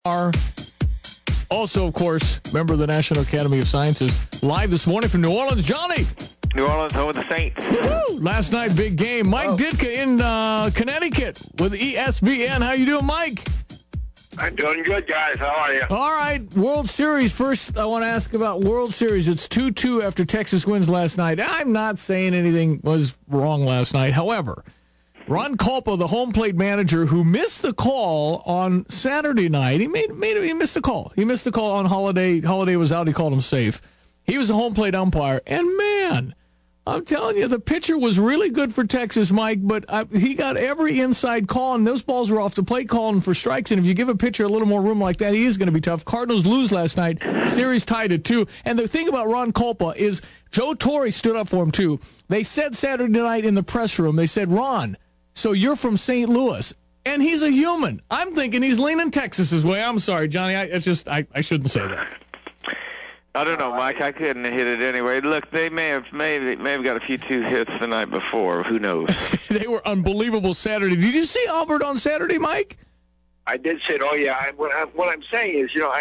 are also, of course, member of the National Academy of Sciences. Live this morning from New Orleans, Johnny. New Orleans, home of the Saints. Woo-hoo! Last night, big game. Mike Ditka in Connecticut with ESPN. How you doing, Mike? I'm doing good, guys. How are you? All right, World Series. First, I want to ask about World Series. It's 2-2 after Texas wins last night. I'm not saying anything was wrong last night. However, Ron Kulpa, the home plate manager, who missed the call on Saturday night, he missed the call. He missed the call on Holiday. Holiday was out. He called him safe. He was a home plate umpire, and man, I'm telling you, the pitcher was really good for Texas, Mike, but he got every inside call, and those balls were off the plate calling for strikes, and if you give a pitcher a little more room like that, he is going to be tough. Cardinals lose last night. Series tied at 2. And the thing about Ron Kulpa is Joe Torre stood up for him, too. They said Saturday night in the press room, they said, Ron, so you're from St. Louis, and he's a human. I'm thinking he's leaning Texas's way. I'm sorry, Johnny. I shouldn't say that. I don't know, Mike. I couldn't hit it anyway. Look, they may have got a few 2 hits the night before. Who knows? They were unbelievable Saturday. Did you see Albert on Saturday, Mike? I did say, oh yeah. What I'm saying is, when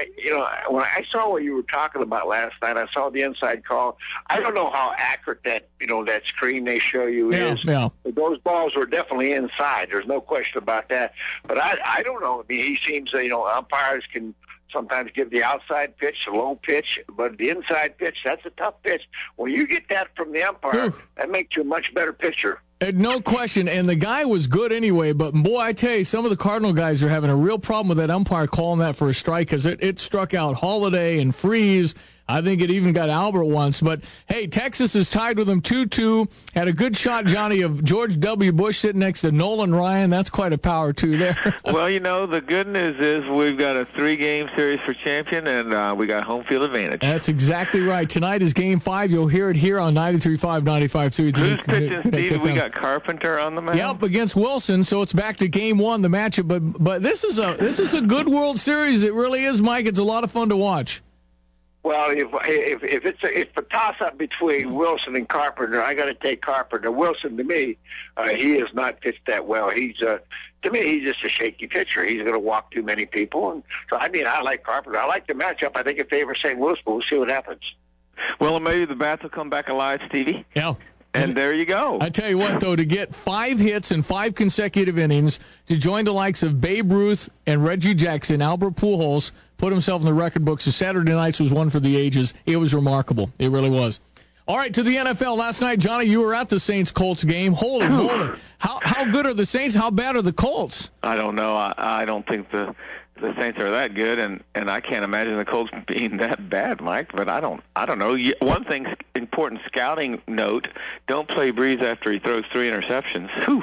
I saw what you were talking about last night, I saw the inside call. I don't know how accurate that screen they show you is. Yeah. But those balls were definitely inside. There's no question about that. But I don't know. I mean, he seems, umpires can sometimes give the outside pitch, the low pitch, but the inside pitch, that's a tough pitch. When you get that from the umpire, that makes you a much better pitcher. No question, and the guy was good anyway, but boy, I tell you, some of the Cardinal guys are having a real problem with that umpire calling that for a strike because it struck out Holiday and Freeze. I think it even got Albert once. But, hey, Texas is tied with them 2-2. Had a good shot, Johnny, of George W. Bush sitting next to Nolan Ryan. That's quite a power, too, there. Well, the good news is we've got a 3-game series for champion, and we got home field advantage. That's exactly right. Tonight is Game 5. You'll hear it here on 93.5, 95.3. Who's pitching, Steve? We got Carpenter on the mound? Yep, against Wilson, so it's back to Game 1, the matchup. But this is a good World Series. It really is, Mike. It's a lot of fun to watch. Well, if it's a toss-up between Wilson and Carpenter, I got to take Carpenter. Wilson, to me, he has not pitched that well. To me, he's just a shaky pitcher. He's going to walk too many people. And so, I like Carpenter. I like the matchup. I think it favors St. Louis, but we'll see what happens. Well, maybe the bats will come back alive, Stevie. Yeah. And there you go. I tell you what, though, to get 5 hits in 5 consecutive innings, to join the likes of Babe Ruth and Reggie Jackson, Albert Pujols, put himself in the record books. So Saturday nights was one for the ages. It was remarkable. It really was. All right, to the NFL. Last night, Johnny, you were at the Saints-Colts game. Holy moly. How good are the Saints? How bad are the Colts? I don't know. I don't think the Saints are that good, and I can't imagine the Colts being that bad, Mike. But I don't know. One thing, important scouting note: don't play Breeze after he throws 3 interceptions. Whew.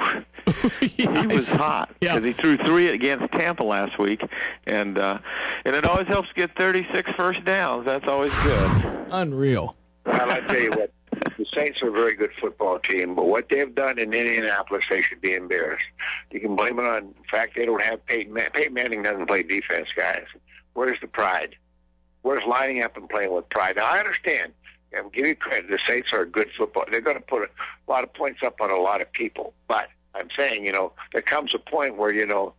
Yes. He was hot because he threw 3 against Tampa last week, and it always helps get 36 first downs. That's always good. Unreal. Well, I tell you what. The Saints are a very good football team, but what they've done in Indianapolis, they should be embarrassed. You can blame it on the fact they don't have Peyton Manning. Peyton Manning doesn't play defense, guys. Where's the pride? Where's lining up and playing with pride? Now, I understand. I'm giving you credit. The Saints are a good football. They're going to put a lot of points up on a lot of people. But I'm saying, there comes a point where,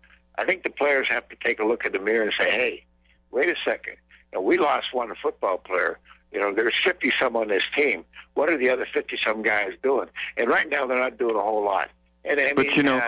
I think the players have to take a look at the mirror and say, hey, wait a second. We lost one football player. There's 50-some on this team. What are the other 50-some guys doing? And right now, they're not doing a whole lot. And I mean, and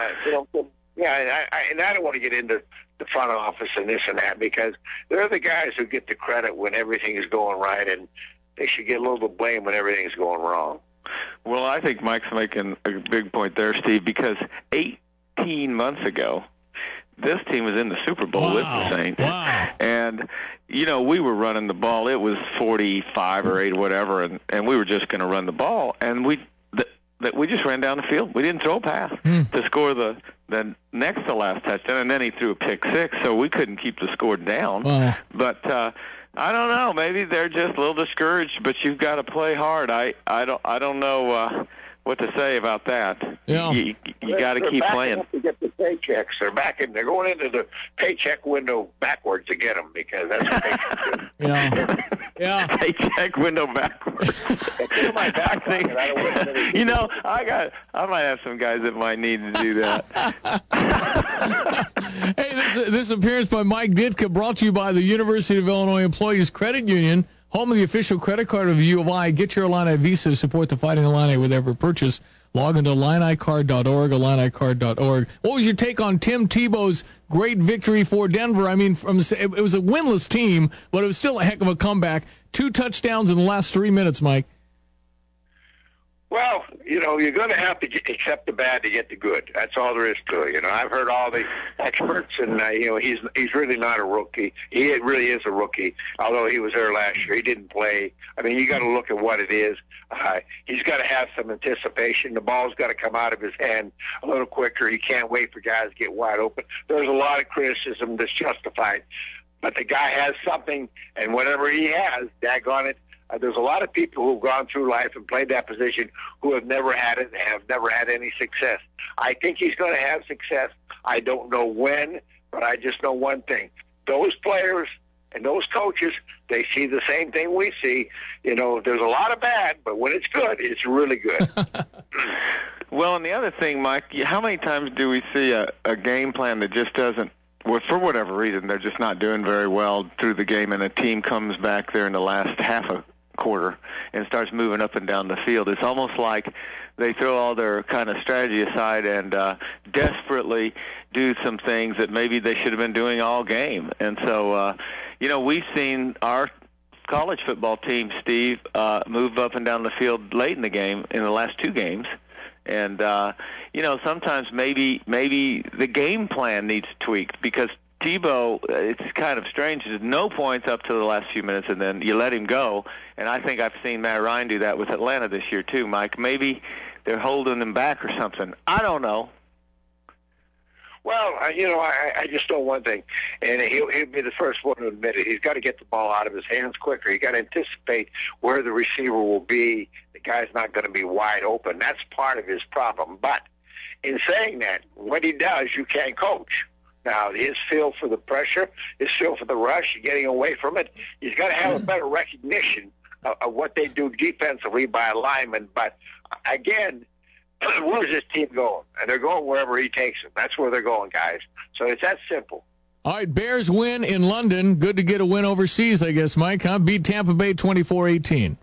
I don't want to get into the front office and this and that because they're the guys who get the credit when everything is going right, and they should get a little bit of blame when everything's going wrong. Well, I think Mike's making a big point there, Steve, because 18 months ago, this team was in the Super Bowl with the Saints. Wow. And, we were running the ball. It was 45 or 8 or whatever, and we were just going to run the ball. And we just ran down the field. We didn't throw a pass to score the next to last touchdown, and then he threw a pick 6, so we couldn't keep the score down. Wow. But I don't know. Maybe they're just a little discouraged, but you've got to play hard. I don't know what to say about that. Yeah. You got to keep playing. Up to get the paychecks. They're going into the paycheck window backwards to get them because that's what they should do. Yeah. Paycheck window backwards. That's Steal my back pocket. I don't want to. You know, I might have some guys that might need to do that. Hey, this appearance by Mike Ditka brought to you by the University of Illinois Employees Credit Union, home of the official credit card of the U of I. Get your Illini Visa to support the Fighting Illini with every purchase. Log into IlliniCard.org, IlliniCard.org. What was your take on Tim Tebow's great victory for Denver? I mean, it was a winless team, but it was still a heck of a comeback. 2 touchdowns in the last 3 minutes, Mike. Well, you know, you're going to have to accept the bad to get the good. That's all there is to it. You know, I've heard all the experts, and, you know, he's really not a rookie. He really is a rookie, although he was there last year. He didn't play. I mean, you got to look at what it is. He's got to have some anticipation. The ball's got to come out of his hand a little quicker. He can't wait for guys to get wide open. There's a lot of criticism that's justified. But the guy has something, and whatever he has, daggone it, there's a lot of people who've gone through life and played that position who have never had it and have never had any success. I think he's going to have success. I don't know when, but I just know one thing. Those players and those coaches, they see the same thing we see. You know, there's a lot of bad, but when it's good, it's really good. Well, and the other thing, Mike, how many times do we see a game plan that just doesn't, well, for whatever reason, they're just not doing very well through the game, and a team comes back there in the last half a quarter and starts moving up and down the field. It's almost like they throw all their kind of strategy aside and desperately do some things that maybe they should have been doing all game. And so, you know, we've seen our college football team, Steve, move up and down the field late in the game in the last 2 games. And, you know, sometimes maybe the game plan needs tweaked because Tebow, it's kind of strange. There's no points up to the last few minutes, and then you let him go. And I think I've seen Matt Ryan do that with Atlanta this year too, Mike. Maybe they're holding him back or something. I don't know. Well, you know, I just know one thing, and he'll be the first one to admit it. He's got to get the ball out of his hands quicker. He's got to anticipate where the receiver will be. The guy's not going to be wide open. That's part of his problem. But in saying that, what he does, you can't coach. Now, his feel for the pressure, his feel for the rush, getting away from it, he's got to have a better recognition of what they do defensively by a lineman. But, again, where's this team going? And they're going wherever he takes them. That's where they're going, guys. So it's that simple. All right, Bears win in London. Good to get a win overseas, I guess, Mike, huh? Beat Tampa Bay 24-18.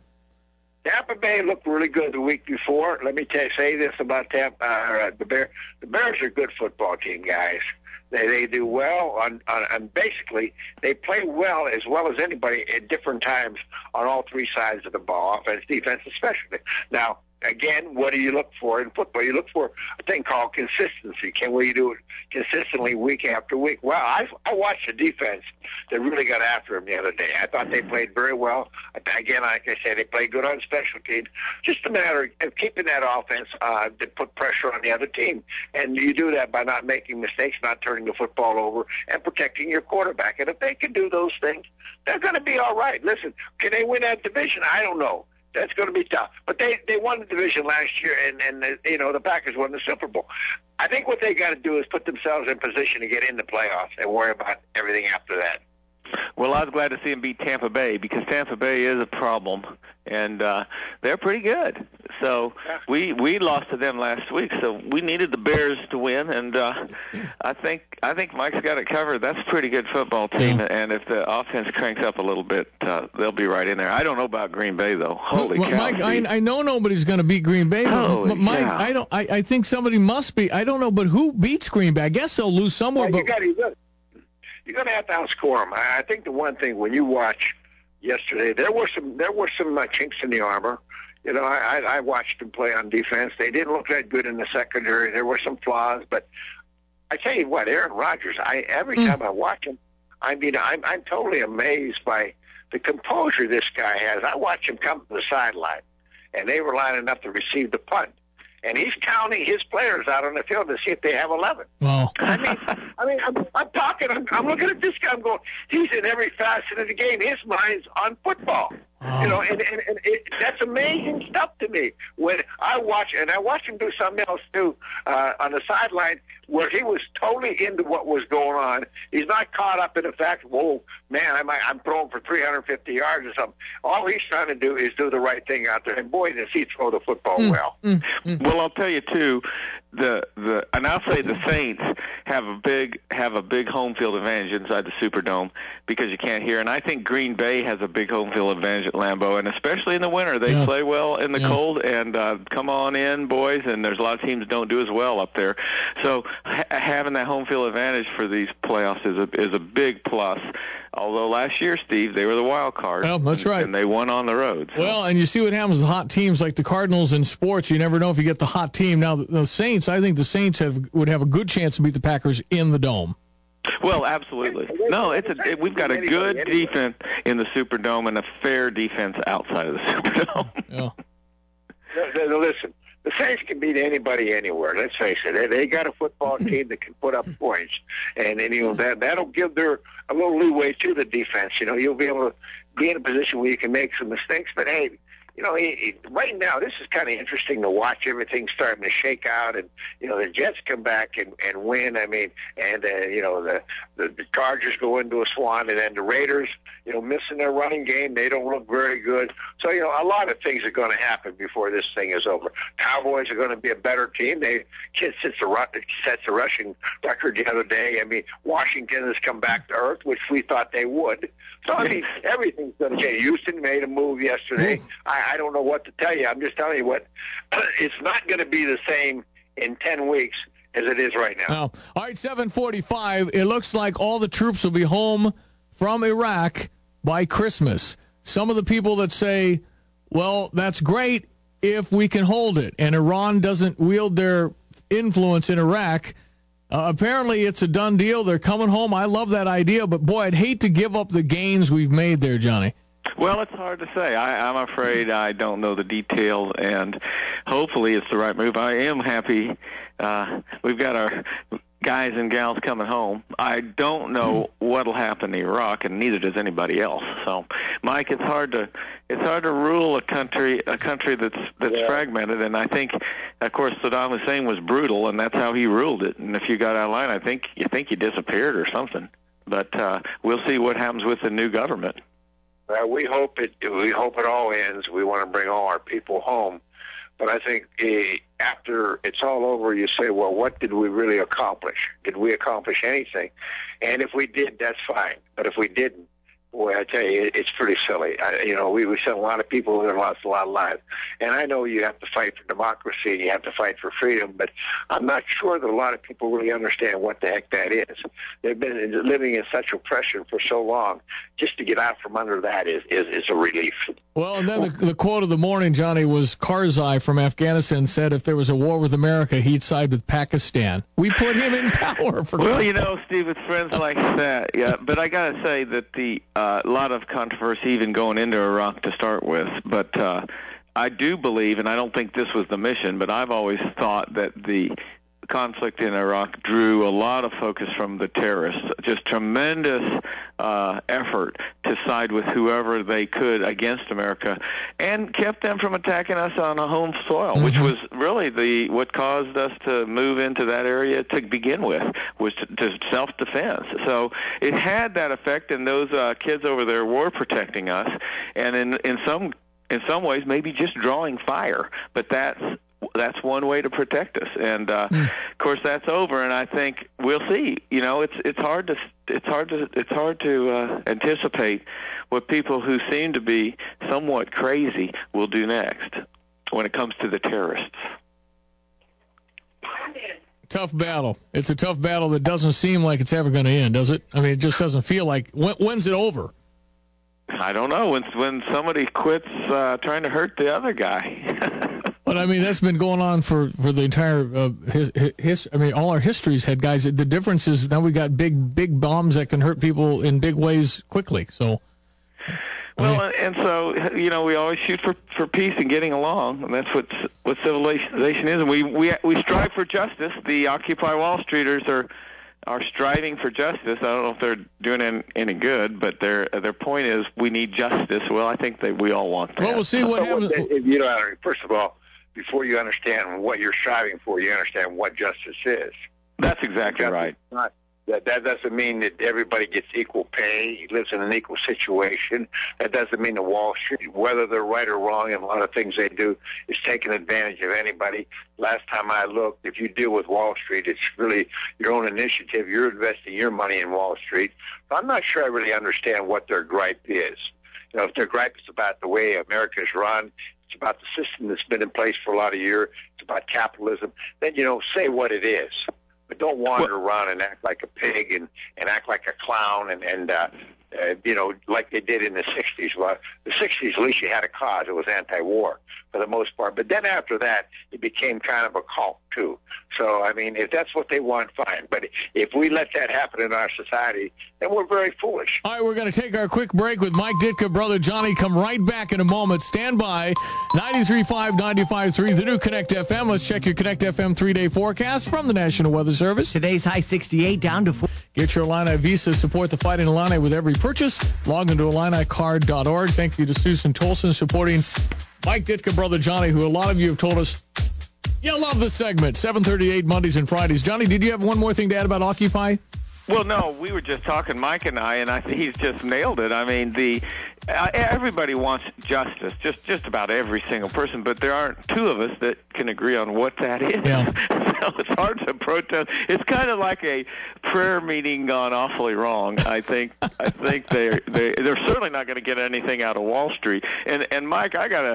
Tampa Bay looked really good the week before. Let me say this about the Bears. The Bears are a good football team, guys. They do well on basically they play well as anybody at different times on all 3 sides of the ball, offense, defense, especially. Now, again, what do you look for in football? You look for a thing called consistency. Can we do it consistently week after week? Well, I watched a defense that really got after him the other day. I thought they played very well. Again, like I said, they played good on special teams. Just a matter of keeping that offense to put pressure on the other team. And you do that by not making mistakes, not turning the football over, and protecting your quarterback. And if they can do those things, they're going to be all right. Listen, can they win that division? I don't know. That's going to be tough. But they won the division last year, and you know, the Packers won the Super Bowl. I think what they got to do is put themselves in position to get in the playoffs and worry about everything after that. Well, I was glad to see him beat Tampa Bay because Tampa Bay is a problem, and they're pretty good. So we lost to them last week, so we needed the Bears to win, and I think Mike's got it covered. That's a pretty good football team, and if the offense cranks up a little bit, they'll be right in there. I don't know about Green Bay though. Holy cow! Mike, I know nobody's going to beat Green Bay. But Mike, cow. I think somebody must be. I don't know, but who beats Green Bay? I guess they'll lose somewhere. Well, you're going to have to outscore them. I think the one thing when you watch yesterday, there were some chinks in the armor. You know, I watched them play on defense. They didn't look that good in the secondary. There were some flaws, but I tell you what, Aaron Rodgers. Every time I watch him, I mean, I'm totally amazed by the composure this guy has. I watch him come to the sideline, and they were lining up to receive the punt. And he's counting his players out on the field to see if they have 11. Wow. I mean, I'm talking. I'm looking at this guy. I'm going. He's in every facet of the game. His mind's on football. You know, and that's amazing stuff to me. When I watch him do something else too on the sideline, where he was totally into what was going on. He's not caught up in the fact, whoa, man, I'm throwing for 350 yards or something. All he's trying to do is do the right thing out there. And boy, does he throw the football well. Well, I'll tell you too, and I'll say the Saints have a big home field advantage inside the Superdome because you can't hear. And I think Green Bay has a big home field advantage at Lambeau, and especially in the winter, they play well in the cold. And come on in, boys. And there's a lot of teams that don't do as well up there. So having that home field advantage for these playoffs is a big plus. Although last year, Steve, they were the wild card. Well, that's right. And they won on the road. So. Well, and you see what happens with hot teams like the Cardinals in sports. You never know if you get the hot team. Now, the Saints, I think the Saints would have a good chance to beat the Packers in the Dome. Well, absolutely. No, we've got a good defense in the Superdome and a fair defense outside of the Superdome. Yeah. Listen, the Saints can beat anybody anywhere. Let's face it. They got a football team that can put up points, and that'll give a little leeway to the defense. You know, you'll be able to be in a position where you can make some mistakes. But hey, you know, right now this is kind of interesting to watch. Everything starting to shake out, and you know the Jets come back and win. I mean, and you know the Chargers go into a swan, and then the Raiders, you know, missing their running game. They don't look very good. So you know, a lot of things are going to happen before this thing is over. Cowboys are going to be a better team. They sets the rushing record the other day. I mean, Washington has come back to earth, which we thought they would. So I mean, everything's going to change. Houston made a move yesterday. I don't know what to tell you. I'm just telling you what. It's not going to be the same in 10 weeks as it is right now. Well, all right, 7:45. It looks like all the troops will be home from Iraq by Christmas. Some of the people that say, well, that's great if we can hold it, and Iran doesn't wield their influence in Iraq. Apparently, it's a done deal. They're coming home. I love that idea, but, boy, I'd hate to give up the gains we've made there, Johnny. Well, it's hard to say. I'm afraid I don't know the details, and hopefully it's the right move. I am happy we've got our guys and gals coming home. I don't know what'll happen in Iraq, and neither does anybody else. So, Mike, it's hard to rule a country that's fragmented. And I think, of course, Saddam Hussein was brutal, and that's how he ruled it. And if you got out of line, I think you disappeared or something. But we'll see what happens with the new government. We hope it all ends. We want to bring all our people home. But I think after it's all over, you say, well, what did we really accomplish? Did we accomplish anything? And if we did, that's fine. But if we didn't, boy, I tell you, it's pretty silly. We sent a lot of people who lost a lot of lives. And I know you have to fight for democracy and you have to fight for freedom, but I'm not sure that a lot of people really understand what the heck that is. They've been living in such oppression for so long. Just to get out from under that is a relief. Well, and then the quote of the morning, Johnny, was Karzai from Afghanistan said if there was a war with America, he'd side with Pakistan. We put him in power. Well, Steve, it's friends like that. Yeah, but I got to say that a lot of controversy even going into Iraq to start with. But I do believe, and I don't think this was the mission, but I've always thought that the conflict in Iraq drew a lot of focus from the terrorists, just tremendous effort to side with whoever they could against America, and kept them from attacking us on a home soil, which was really what caused us to move into that area to begin with, was to self-defense. So it had that effect, and those kids over there were protecting us, and in some ways maybe just drawing fire, but that's one way to protect us, and of course that's over. And I think we'll see. It's hard to anticipate what people who seem to be somewhat crazy will do next when it comes to the terrorists. Tough battle. It's a tough battle that doesn't seem like it's ever going to end, does it? I mean, it just doesn't feel like. When's it over? I don't know. When somebody quits trying to hurt the other guy. But I mean, that's been going on for the entire all our histories had guys. The difference is now we got big bombs that can hurt people in big ways quickly. So, and so we always shoot for peace and getting along, and that's what civilization is. And we strive for justice. The Occupy Wall Streeters are striving for justice. I don't know if they're doing any good, but their point is we need justice. Well, I think that we all want that. Well, we'll see what happens. You know, first of all, before you understand what you're striving for, you understand what justice is. That's exactly right. That doesn't mean that everybody gets equal pay, lives in an equal situation. That doesn't mean that Wall Street, whether they're right or wrong, and a lot of things they do, is taking advantage of anybody. Last time I looked, if you deal with Wall Street, it's really your own initiative. You're investing your money in Wall Street. But I'm not sure I really understand what their gripe is. You know, if their gripe is about the way America is run, it's about the system that's been in place for a lot of years, it's about capitalism, then, you know, say what it is. But don't wander around and act like a pig and act like a clown and you know, like they did in the 60s. Well, the 60s, at least you had a cause. It was anti-war for the most part. But then after that, it became kind of a cult, too. So, I mean, if that's what they want, fine. But if we let that happen in our society, then we're very foolish. All right, we're going to take our quick break with Mike Ditka, Brother Johnny. Come right back in a moment. Stand by. 93.5, 95.3, the new Connect FM. Let's check your Connect FM 3-day forecast from the National Weather Service. Today's high 68 down to 4. Get your Illini Visa. Support the Fighting Illini with every purchase. Log into IlliniCard.org. Thank you to Susan Tolson supporting Mike Ditka, Brother Johnny, who a lot of you have told us you love the segment. 7:38 Mondays and Fridays. Johnny, did you have one more thing to add about Occupy? Well, no, we were just talking, Mike and I think he's just nailed it. I mean, everybody wants justice, just about every single person, but there aren't two of us that can agree on what that is. Yeah. So it's hard to protest. It's kind of like a prayer meeting gone awfully wrong. I think they're certainly not going to get anything out of Wall Street. And Mike,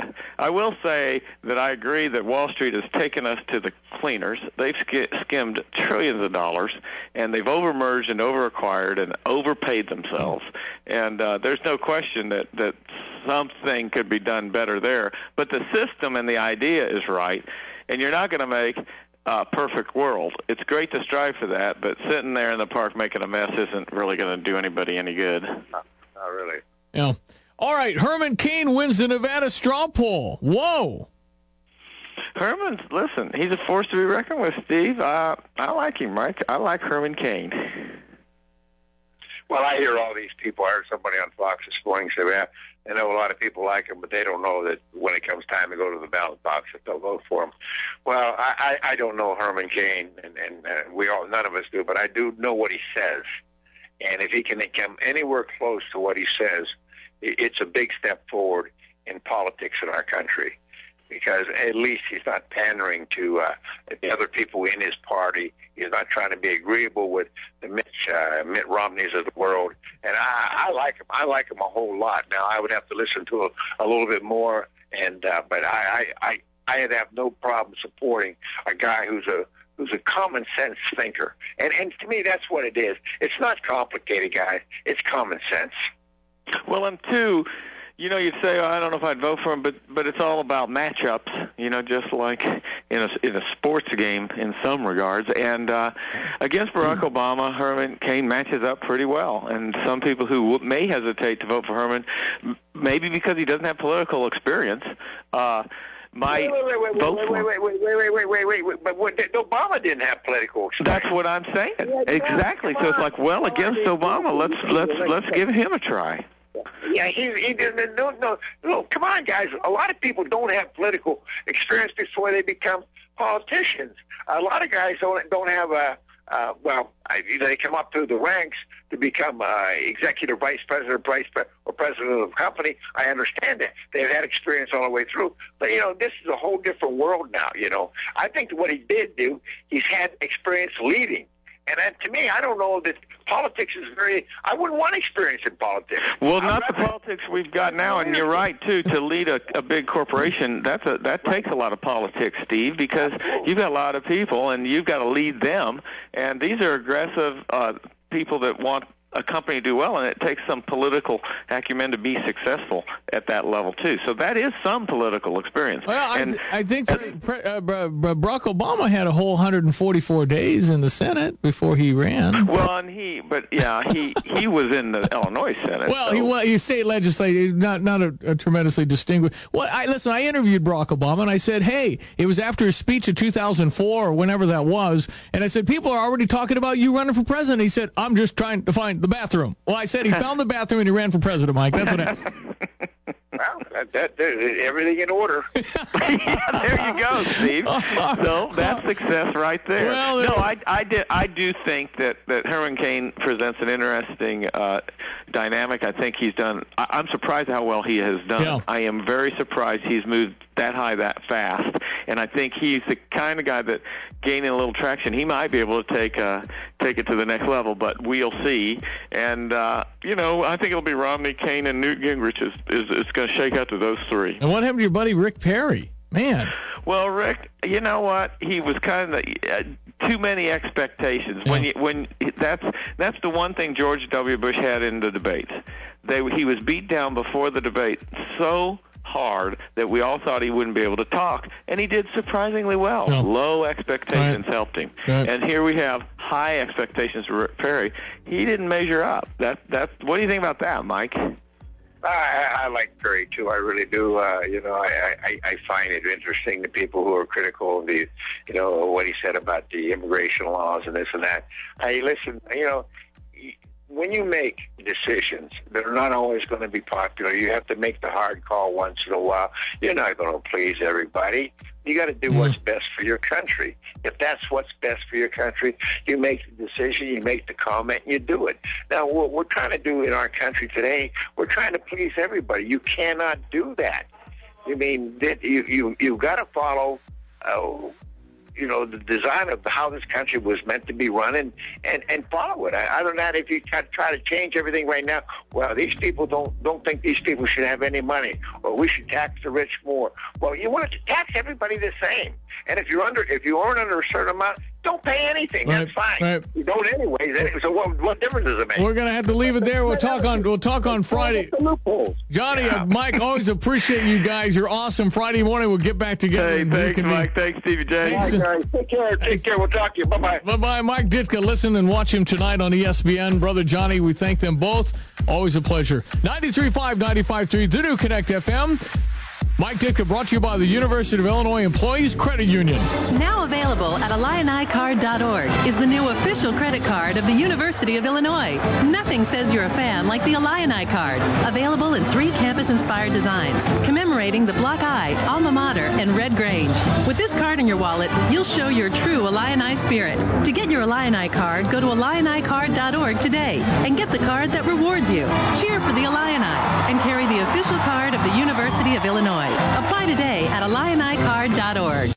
I will say that I agree that Wall Street has taken us to the cleaners. They've skimmed trillions of dollars, and they've overmerged and overacquired and overpaid themselves. And there's no question that something could be done better there. But the system and the idea is right, and you're not going to make a perfect world. It's great to strive for that, but sitting there in the park making a mess isn't really going to do anybody any good. Not really. Yeah. All right, Herman Cain wins the Nevada straw poll. Whoa. Herman's, listen, he's a force to be reckoned with, Steve. I like him, Mike. I like Herman Cain. Well, I hear all these people. I heard somebody on Fox this morning say, well, I know a lot of people like him, but they don't know that when it comes time to go to the ballot box that they'll vote for him. Well, I don't know Herman Cain, and we all, none of us do, but I do know what he says. And if he can come anywhere close to what he says, it's a big step forward in politics in our country, because at least he's not pandering to the other people in his party. He's not trying to be agreeable with the Mitt Romneys of the world. And I like him. I like him a whole lot. Now, I would have to listen to a little bit more, but I'd have no problem supporting a guy who's a common sense thinker. And to me, that's what it is. It's not complicated, guys. It's common sense. Well, and two, you know, you'd say, oh, I don't know if I'd vote for him, but it's all about matchups, you know, just like in a sports game in some regards. And against Barack Obama, Herman Cain matches up pretty well. And some people who may hesitate to vote for Herman, maybe because he doesn't have political experience, might vote for him. Wait. But Obama didn't have political experience. That's what I'm saying. Exactly. So it's like, well, against Obama, let's give him a try. Yeah, he didn't. No, come on, guys. A lot of people don't have political experience before they become politicians. A lot of guys don't have they come up through the ranks to become executive vice president, or president of the company. I understand that. They've had experience all the way through. But, you know, this is a whole different world now, you know. I think what he did do, he's had experience leading. And to me, I don't know that politics is I wouldn't want experience in politics. Well, not the politics we've got now, and you're right, too, to lead a big corporation, that takes a lot of politics, Steve, because you've got a lot of people, and you've got to lead them, and these are aggressive people that want a company do well, and it takes some political acumen to be successful at that level too. So that is some political experience. Well, I think Barack Obama had a whole 144 days in the Senate before he ran. Well, and he was in the Illinois Senate. Well, so. he's state legislator, not a tremendously distinguished. Well, I interviewed Barack Obama, and I said, hey, it was after his speech in 2004 or whenever that was, and I said, people are already talking about you running for president. He said, I'm just trying to find the bathroom. Well, I said he found the bathroom and he ran for president, Mike. That's what happened. Well, everything in order. Yeah, there you go, Steve. So that's success right there. Well, no, I do think that Herman Cain presents an interesting dynamic. I think he's done. I'm surprised how well he has done. Yeah. I am very surprised he's moved that high that fast, and I think he's the kind of guy that gaining a little traction, he might be able to take it to the next level, but we'll see. And I think it'll be Romney, Cain, and Newt Gingrich is going to shake out to those three. And what happened to your buddy Rick Perry? Man. Well, Rick, you know what? He was kind of too many expectations. Yeah. When that's the one thing George W. Bush had in the debates. He was beat down before the debate so hard that we all thought he wouldn't be able to talk, and he did surprisingly well. Yeah. Low expectations helped him, and here we have high expectations for Rick Perry. He didn't measure up. That's what do you think about that, Mike? I like Perry too. I really do. I find it interesting the people who are critical of the, what he said about the immigration laws and this and that. Listen, when you make decisions that are not always going to be popular, you have to make the hard call once in a while. You're not going to please everybody. You got to do what's best for your country. If that's what's best for your country, you make the decision, you make the comment, and you do it. Now, what we're trying to do in our country today, we're trying to please everybody. You cannot do that. You mean you've got to follow the design of how this country was meant to be run and follow it. Other than that, if you try to change everything right now, well, these people don't think these people should have any money, or we should tax the rich more. Well, you want to tax everybody the same. And if you earn under a certain amount, don't pay anything. Right, That's fine. right. You don't anyways. So what difference does it make? We're gonna have to leave it there. We'll talk on Friday. Johnny, Mike, always appreciate you guys. You're awesome. Friday morning we'll get back together. Hey, thanks, Mike. Thanks, Stevie J. All right, guys. Take care. We'll talk to you. Bye-bye. Bye-bye. Mike Ditka. Listen and watch him tonight on ESPN. Brother Johnny, we thank them both. Always a pleasure. 93.5, 95.3, the new Connect FM. Mike Ditka brought to you by the University of Illinois Employees Credit Union. Now available at IlliniCard.org is the new official credit card of the University of Illinois. Nothing says you're a fan like the Illini card. Available in 3 campus-inspired designs, commemorating the Block I, Alma Mater, and Red Grange. With this card in your wallet, you'll show your true Illini spirit. To get your Illini card, go to IlliniCard.org today and get the card that rewards you. Cheer for the Illini and carry the official card of the University of Illinois.